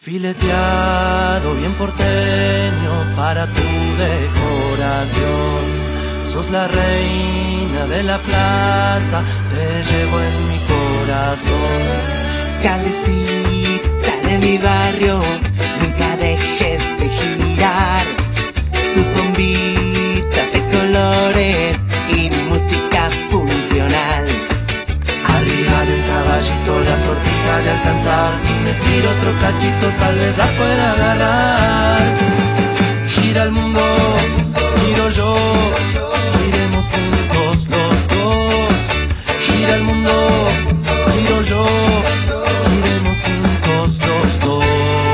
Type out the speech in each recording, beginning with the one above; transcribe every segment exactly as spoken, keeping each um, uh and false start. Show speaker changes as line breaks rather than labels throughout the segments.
Fileteado bien porteño para tu decoración. Sos la reina de la plaza, te llevo en mi corazón.
Calecita de mi barrio, nunca dejes de girar. Tus bombitas de colores y música funcional.
Arriba de un caballito la sortija de alcanzar. Si me estiro otro cachito tal vez la pueda agarrar. Gira el mundo, giro yo, giremos juntos los dos. Gira el mundo, giro yo, giremos juntos los dos.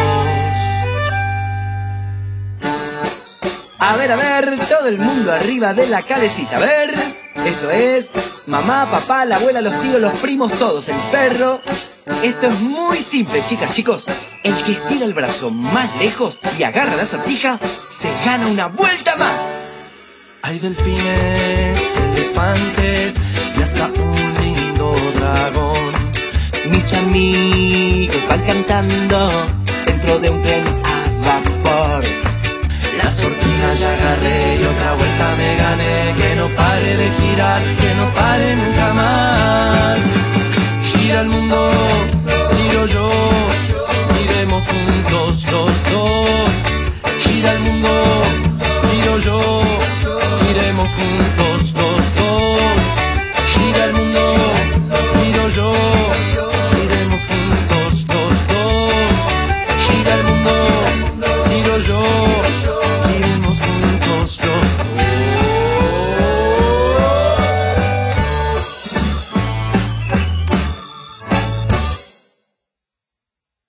A ver, a ver, todo el mundo arriba de la calecita, a ver. Eso es, mamá, papá, la abuela, los tíos, los primos, todos, el perro. Esto es muy simple, chicas, chicos. El que estira el brazo más lejos y agarra la sortija, se gana una vuelta más.
Hay delfines, elefantes y hasta un lindo dragón.
Mis amigos van cantando dentro de un tren a vapor.
La sortija ya agarré y otra vuelta me gané. Que no pare de girar, que no pare nunca más. Gira el mundo, giro yo, giremos juntos los dos. Gira el mundo, giro yo, giremos juntos los dos. Gira el mundo, giro yo.